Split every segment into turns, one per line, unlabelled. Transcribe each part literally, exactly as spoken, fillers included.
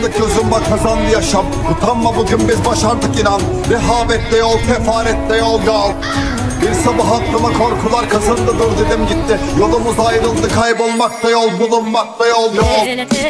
Sağlık gözüm bak kazandı yaşam. Utanma bugün biz başardık inan. Rehavette yol, kefarette yol yol. Bir sabah aklıma korkular kazındı, dur dedim gitti. Yolumuz ayrıldı, kaybolmakta yol, bulunmakta yol yol.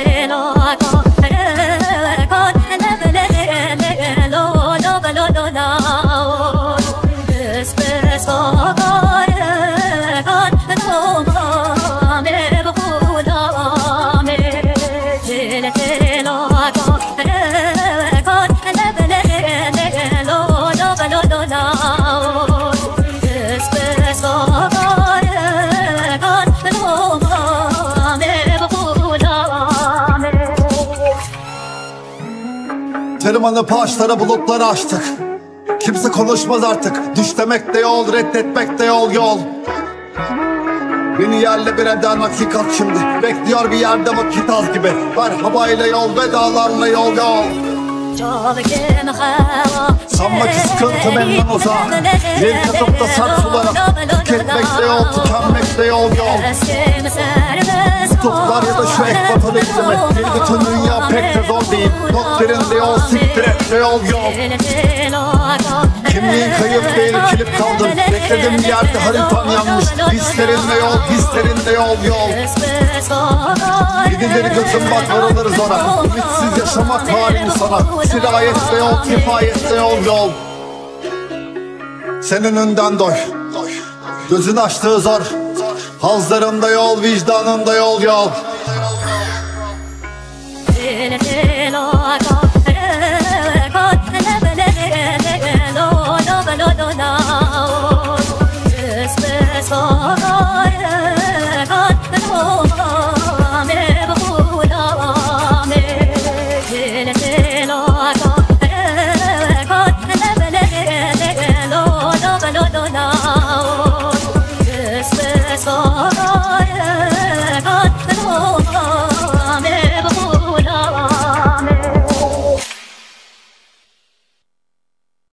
Tırmanıp ağaçlara bulutları açtık. Kimse konuşmaz artık. Düş demek de yol, reddetmek de yol yol. Beni yerle bir eden hakikat şimdi. Bekliyor bir yerde vakit az gibi. Merhabayla yol, vedalarla yol yol. Sanma ki sıkıntı benden uzak. Yer katıp da sert sulara. Tüketmek de yol, tükenmek de yol yol. Kutuplar ya da şu ekvator iklimi. Bir bütün dünya pek de zor değil. Doktorinde yol, siktir et de yol yol. Kimliğin kayıp değil, kilip kaldım. Bekledim bir yerde haritam yanmış. Hislerinle yol, hislerinle yol yol. Gidileri gözüm bak varılırız ona. Ümitsiz yaşamak halini sana. Sirayette yol, kifayette yol yol. Sen önünden doy. Gözün açtığı zor. Hazlarında yol, vicdanında yol yol.